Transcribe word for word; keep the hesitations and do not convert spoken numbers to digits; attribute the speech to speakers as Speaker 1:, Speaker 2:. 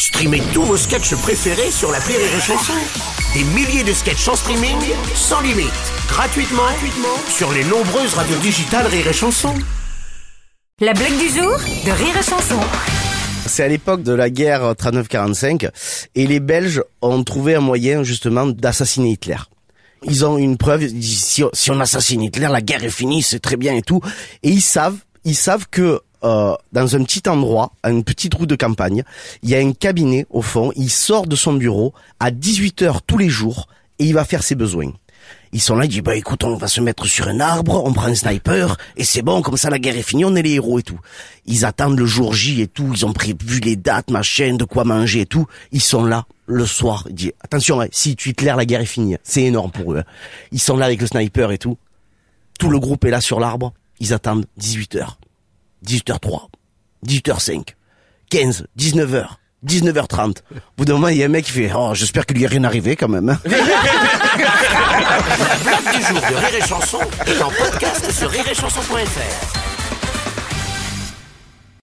Speaker 1: Streamez tous vos sketchs préférés sur l'appli Rire et Chanson. Des milliers de sketchs en streaming, sans limite, gratuitement, gratuitement sur les nombreuses radios digitales Rire et Chanson.
Speaker 2: La blague du jour de Rire et Chanson.
Speaker 3: C'est à l'époque de la guerre trente-neuf quarante-cinq et les Belges ont trouvé un moyen justement d'assassiner Hitler. Ils ont une preuve, ils disent, si, si on assassine Hitler, la guerre est finie, c'est très bien et tout. Et ils savent, ils savent que euh, dans un petit endroit, à une petite route de campagne, il y a un cabinet au fond. Il sort de son bureau à dix-huit heures tous les jours et il va faire ses besoins. Ils sont là, ils disent, bah écoute, on va se mettre sur un arbre, on prend un sniper, et c'est bon, comme ça la guerre est finie, on est les héros et tout. Ils attendent le jour J et tout, ils ont prévu les dates, machin, de quoi manger et tout. Ils sont là, le soir, ils disent, attention, hein, si tu Hitler, la guerre est finie. C'est énorme pour eux. Hein. Ils sont là avec le sniper et tout. Tout le groupe est là sur l'arbre, ils attendent dix-huit heures. dix-huit heures trois, dix-huit heures cinq, quinze, dix-neuf heures. dix-neuf heures trente. Au bout d'un moment, il y a un mec qui fait « Oh, j'espère qu'il lui est rien arrivé quand même. »
Speaker 1: La blague du jour de Rire et Chanson est en podcast sur rire et chanson point f r.